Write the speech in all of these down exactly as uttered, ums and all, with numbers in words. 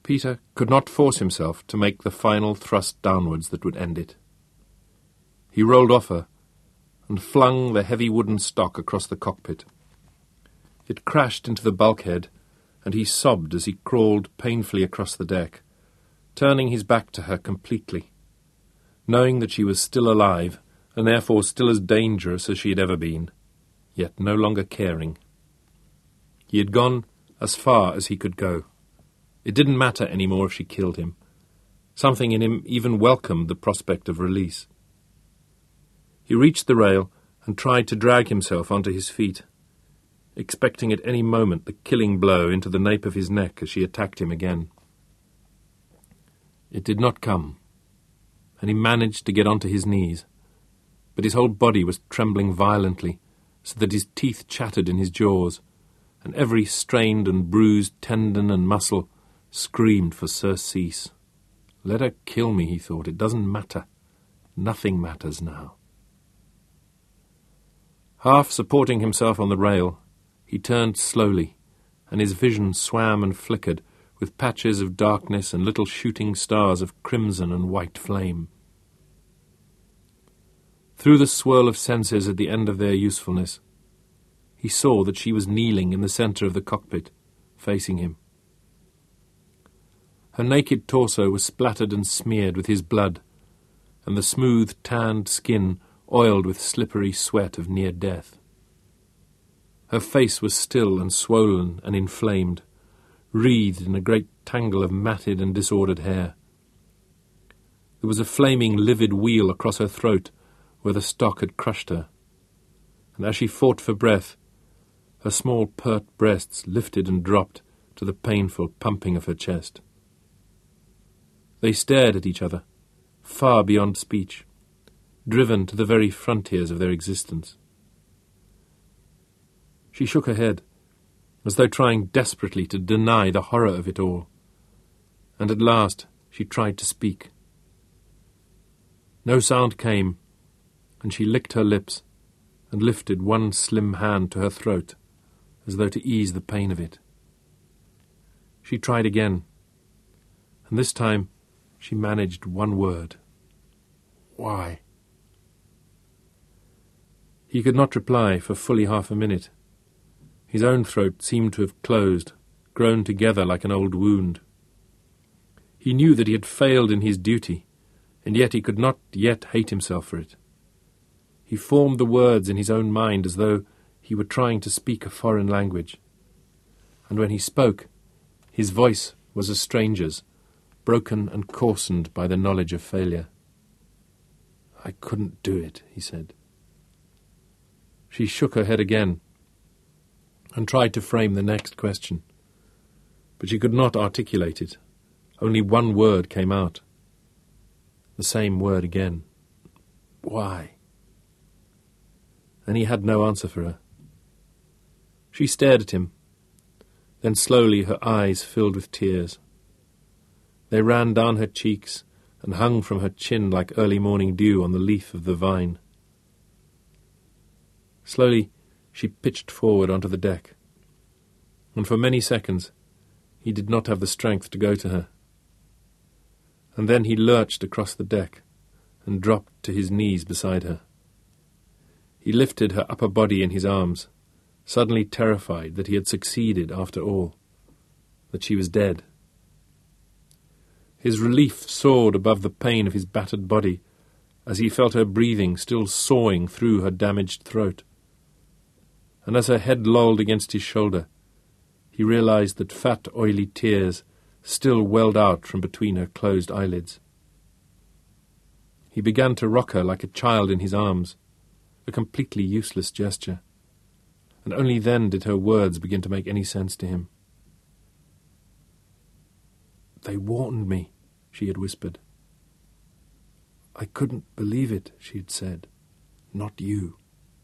Peter could not force himself to make the final thrust downwards that would end it. He rolled off her and flung the heavy wooden stock across the cockpit. It crashed into the bulkhead, and he sobbed as he crawled painfully across the deck, turning his back to her completely, knowing that she was still alive, and therefore still as dangerous as she had ever been, yet no longer caring. He had gone as far as he could go. It didn't matter any more if she killed him. Something in him even welcomed the prospect of release. He reached the rail and tried to drag himself onto his feet, expecting at any moment the killing blow into the nape of his neck as she attacked him again. It did not come, and he managed to get onto his knees, but his whole body was trembling violently, so that his teeth chattered in his jaws, and every strained and bruised tendon and muscle screamed for surcease. Let her kill me, he thought. It doesn't matter. Nothing matters now. Half supporting himself on the rail, he turned slowly, and his vision swam and flickered with patches of darkness and little shooting stars of crimson and white flame. Through the swirl of senses at the end of their usefulness, he saw that she was kneeling in the centre of the cockpit, facing him. Her naked torso was splattered and smeared with his blood, and the smooth, tanned skin oiled with slippery sweat of near death. Her face was still and swollen and inflamed, wreathed in a great tangle of matted and disordered hair. There was a flaming, livid wheal across her throat where the stock had crushed her, and as she fought for breath, her small pert breasts lifted and dropped to the painful pumping of her chest. They stared at each other, far beyond speech, driven to the very frontiers of their existence. She shook her head, as though trying desperately to deny the horror of it all, and at last she tried to speak. No sound came, and she licked her lips and lifted one slim hand to her throat, as though to ease the pain of it. She tried again, and this time she managed one word. Why? He could not reply for fully half a minute. His own throat seemed to have closed, grown together like an old wound. He knew that he had failed in his duty, and yet he could not yet hate himself for it. He formed the words in his own mind as though he were trying to speak a foreign language. And when he spoke, his voice was a stranger's, broken and coarsened by the knowledge of failure. I couldn't do it, he said. She shook her head again and tried to frame the next question, but she could not articulate it. Only one word came out. The same word again. Why? And he had no answer for her. She stared at him. Then slowly her eyes filled with tears. They ran down her cheeks and hung from her chin like early morning dew on the leaf of the vine. Slowly she pitched forward onto the deck, and for many seconds he did not have the strength to go to her. And then he lurched across the deck and dropped to his knees beside her. He lifted her upper body in his arms, suddenly terrified that he had succeeded after all, that she was dead. His relief soared above the pain of his battered body as he felt her breathing still sawing through her damaged throat. And as her head lolled against his shoulder, he realized that fat, oily tears still welled out from between her closed eyelids. He began to rock her like a child in his arms, a completely useless gesture, and only then did her words begin to make any sense to him. They warned me, she had whispered. I couldn't believe it, she had said. Not you.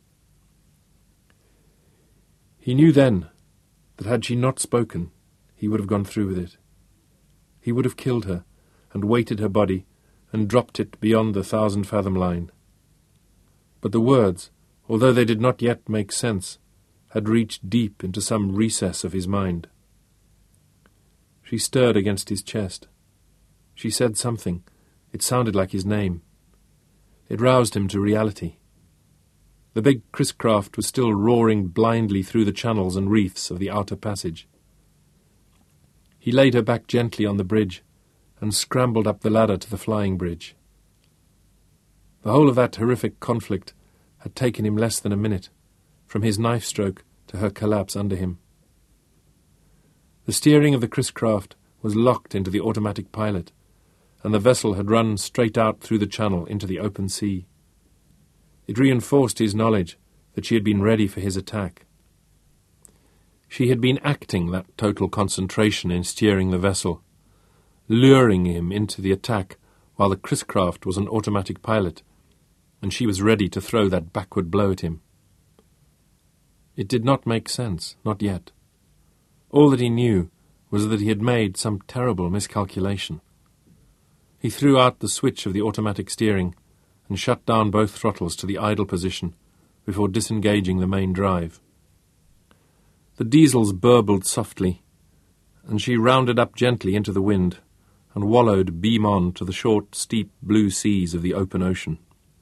He knew then that had she not spoken, he would have gone through with it. He would have killed her and weighted her body and dropped it beyond the thousand-fathom line. But the words, although they did not yet make sense, had reached deep into some recess of his mind. She stirred against his chest. She said something. It sounded like his name. It roused him to reality. The big Chris-craft was still roaring blindly through the channels and reefs of the outer passage. He laid her back gently on the bridge and scrambled up the ladder to the flying bridge. The whole of that horrific conflict had taken him less than a minute, from his knife stroke to her collapse under him. The steering of the Chris-craft was locked into the automatic pilot, and the vessel had run straight out through the channel into the open sea. It reinforced his knowledge that she had been ready for his attack. She had been acting that total concentration in steering the vessel, luring him into the attack while the Chris-craft was an automatic pilot, and she was ready to throw that backward blow at him. It did not make sense, not yet. All that he knew was that he had made some terrible miscalculation. He threw out the switch of the automatic steering and shut down both throttles to the idle position before disengaging the main drive. The diesels burbled softly, and she rounded up gently into the wind and wallowed beam on to the short, steep blue seas of the open ocean.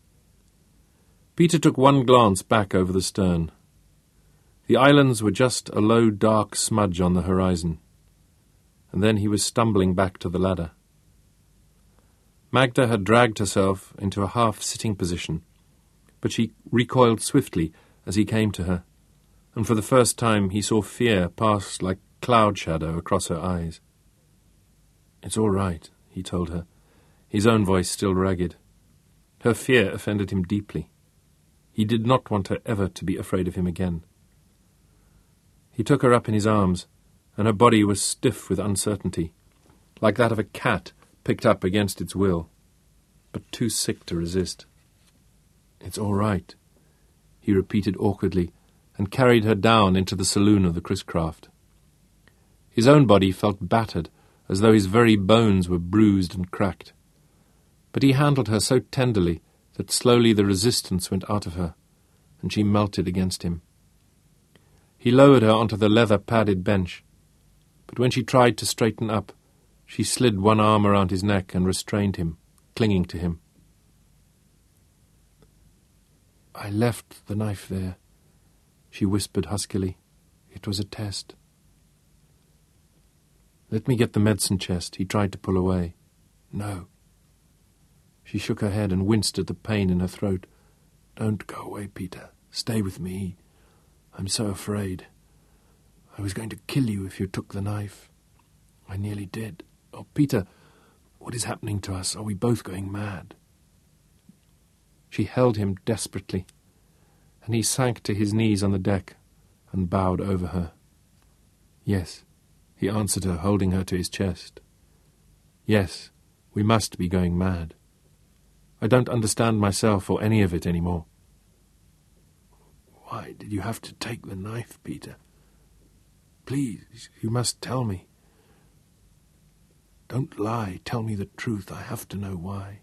Peter took one glance back over the stern. The islands were just a low, dark smudge on the horizon, and then he was stumbling back to the ladder. Magda had dragged herself into a half-sitting position, but she recoiled swiftly as he came to her, and for the first time he saw fear pass like cloud shadow across her eyes. "It's all right," he told her, his own voice still ragged. Her fear offended him deeply. He did not want her ever to be afraid of him again. He took her up in his arms, and her body was stiff with uncertainty, like that of a cat picked up against its will, but too sick to resist. "It's all right," he repeated awkwardly, and carried her down into the saloon of the Chris-craft. His own body felt battered, as though his very bones were bruised and cracked. But he handled her so tenderly that slowly the resistance went out of her, and she melted against him. He lowered her onto the leather-padded bench, but when she tried to straighten up, she slid one arm around his neck and restrained him, clinging to him. "I left the knife there," she whispered huskily. "It was a test." "Let me get the medicine chest," he tried to pull away. "No." She shook her head and winced at the pain in her throat. "Don't go away, Peter. Stay with me. I'm so afraid. I was going to kill you if you took the knife. I nearly did. Oh, Peter, what is happening to us? Are we both going mad?" She held him desperately, and he sank to his knees on the deck and bowed over her. "Yes," he answered her, holding her to his chest. "Yes, we must be going mad. I don't understand myself or any of it any more." "Why did you have to take the knife, Peter? Please, you must tell me. Don't lie. Tell me the truth. I have to know why."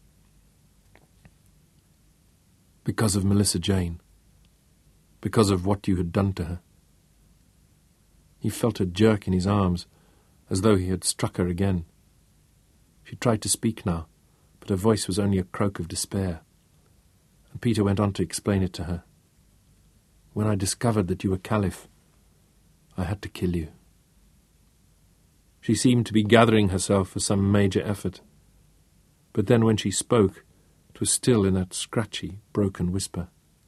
"Because of Melissa Jane. Because of what you had done to her." He felt a jerk in his arms, as though he had struck her again. She tried to speak now, but her voice was only a croak of despair, and Peter went on to explain it to her. "When I discovered that you were Caliph, I had to kill you." She seemed to be gathering herself for some major effort, but then when she spoke, it was still in that scratchy, broken whisper.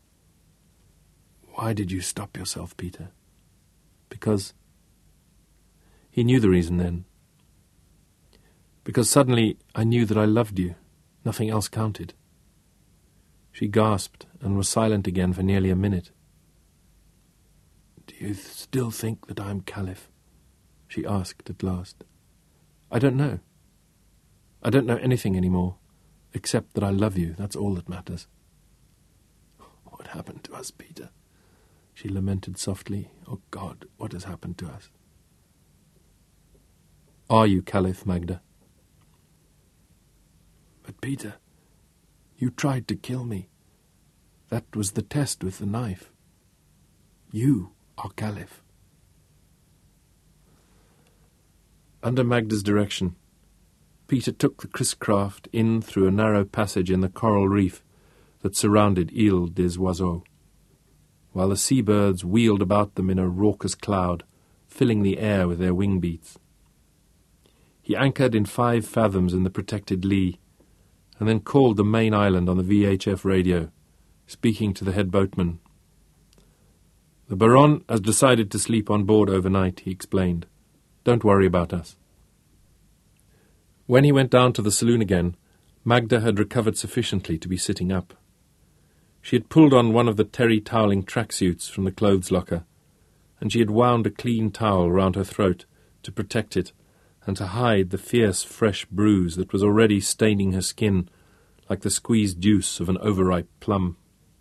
"Why did you stop yourself, Peter?" "Because..." He knew the reason then. "Because suddenly I knew that I loved you. Nothing else counted." She gasped and was silent again for nearly a minute. "Do you still think that I'm Caliph?" she asked at last. "I don't know. I don't know anything anymore, except that I love you. That's all that matters." "What happened to us, Peter?" she lamented softly. "Oh God, what has happened to us?" "Are you Caliph, Magda?" "But Peter, you tried to kill me. That was the test with the knife. You are Caliph." Under Magda's direction, Peter took the Chris craft in through a narrow passage in the coral reef that surrounded Ile des Oiseaux, while the seabirds wheeled about them in a raucous cloud, filling the air with their wing beats. He anchored in five fathoms in the protected lee, and then called the main island on the V H F radio, speaking to the head boatman. "The Baron has decided to sleep on board overnight," he explained. "Don't worry about us." When he went down to the saloon again, Magda had recovered sufficiently to be sitting up. She had pulled on one of the terry toweling tracksuits from the clothes locker, and she had wound a clean towel round her throat to protect it and to hide the fierce, fresh bruise that was already staining her skin like the squeezed juice of an overripe plum.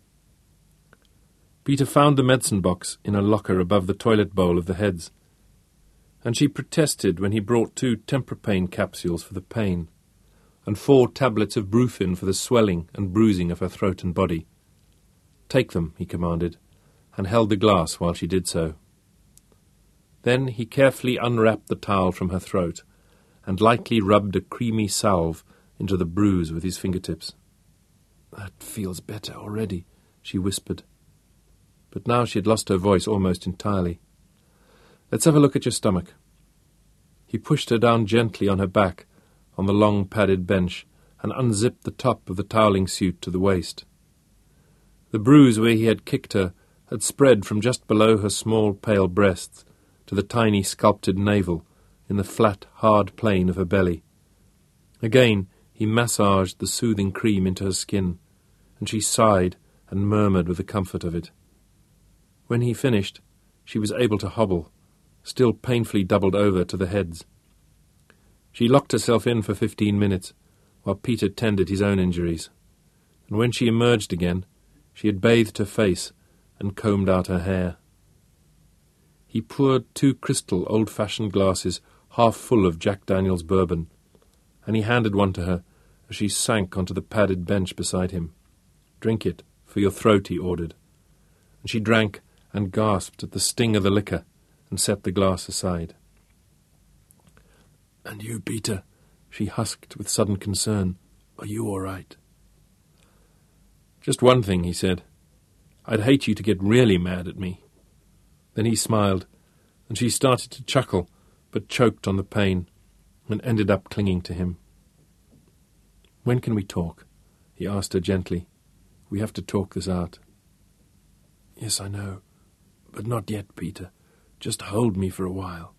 Peter found the medicine box in a locker above the toilet bowl of the heads, and she protested when he brought two Tempra-Pain capsules for the pain, and four tablets of Brufen for the swelling and bruising of her throat and body. "Take them," he commanded, and held the glass while she did so. Then he carefully unwrapped the towel from her throat and lightly rubbed a creamy salve into the bruise with his fingertips. "That feels better already," she whispered. But now she had lost her voice almost entirely. "Let's have a look at your stomach." He pushed her down gently on her back on the long padded bench and unzipped the top of the toweling suit to the waist. The bruise where he had kicked her had spread from just below her small pale breasts to the tiny sculpted navel in the flat, hard plane of her belly. Again he massaged the soothing cream into her skin, and she sighed and murmured with the comfort of it. When he finished, she was able to hobble, still painfully doubled over to the heads. She locked herself in for fifteen minutes, while Peter tended his own injuries, and when she emerged again, she had bathed her face and combed out her hair. He poured two crystal old-fashioned glasses half full of Jack Daniels bourbon, and he handed one to her as she sank onto the padded bench beside him. "Drink it, for your throat," he ordered, and she drank and gasped at the sting of the liquor and set the glass aside. "And you, Peter," she husked with sudden concern, "are you all right?" "Just one thing," he said. "I'd hate you to get really mad at me." Then he smiled, and she started to chuckle, but choked on the pain, and ended up clinging to him. "When can we talk?" he asked her gently. "We have to talk this out." "Yes, I know. But not yet, Peter. Just hold me for a while."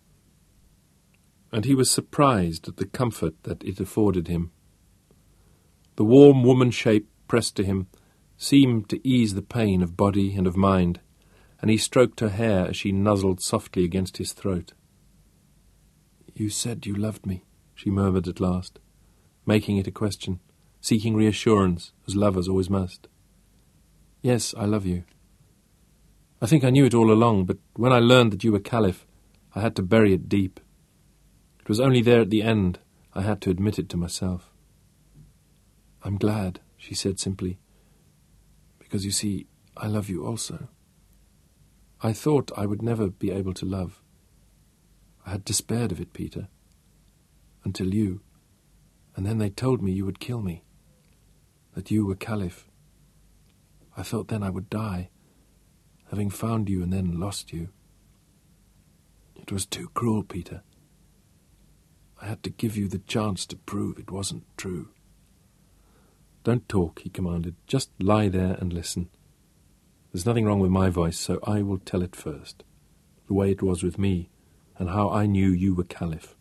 And he was surprised at the comfort that it afforded him. The warm woman shape pressed to him seemed to ease the pain of body and of mind, and he stroked her hair as she nuzzled softly against his throat. "You said you loved me," she murmured at last, making it a question, seeking reassurance, as lovers always must. "Yes, I love you. I think I knew it all along, but when I learned that you were Caliph, I had to bury it deep. It was only there at the end I had to admit it to myself." "I'm glad," she said simply, "because you see, I love you also. I thought I would never be able to love. I had despaired of it, Peter, until you, and then they told me you would kill me, that you were Caliph. I thought then I would die, having found you and then lost you. It was too cruel, Peter. I had to give you the chance to prove it wasn't true." "Don't talk," he commanded. "Just lie there and listen. There's nothing wrong with my voice, so I will tell it first, the way it was with me, and how I knew you were Caliph."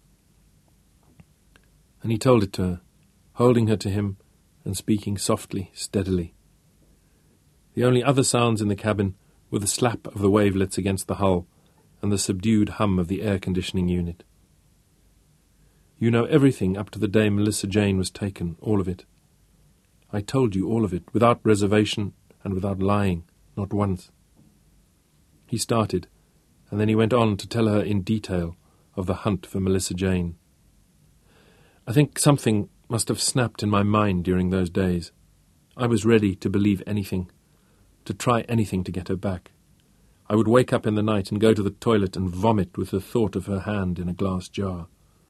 And he told it to her, holding her to him and speaking softly, steadily. The only other sounds in the cabin were the slap of the wavelets against the hull and the subdued hum of the air-conditioning unit. "You know everything up to the day Melissa Jane was taken, all of it. I told you all of it, without reservation and without lying, not once." He started, and then he went on to tell her in detail of the hunt for Melissa Jane. "I think something must have snapped in my mind during those days. I was ready to believe anything, to try anything to get her back. I would wake up in the night and go to the toilet and vomit with the thought of her hand in a glass jar.